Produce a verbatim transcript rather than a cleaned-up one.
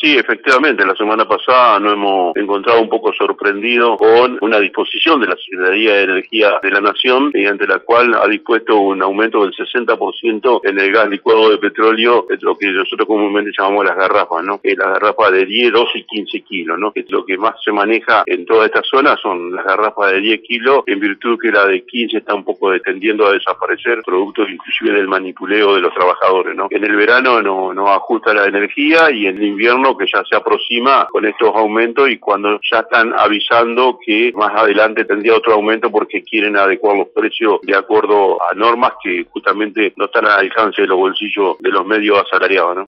Sí, efectivamente, la semana pasada nos hemos encontrado un poco sorprendidos con una disposición de la Secretaría de Energía de la Nación, mediante la cual ha dispuesto un aumento del sesenta por ciento en el gas licuado de petróleo, es lo que nosotros comúnmente llamamos las garrafas, ¿no? Que las garrafas de diez, doce y quince kilos, ¿no? Que lo que más se maneja en toda esta zona son las garrafas de diez kilos, en virtud que la de quince está un poco tendiendo a desaparecer, producto inclusive del manipuleo de los trabajadores, ¿no? En el verano no, no ajusta la energía y en el invierno que ya se aproxima con estos aumentos y cuando ya están avisando que más adelante tendría otro aumento porque quieren adecuar los precios de acuerdo a normas que justamente no están al alcance de los bolsillos de los medios asalariados, ¿no?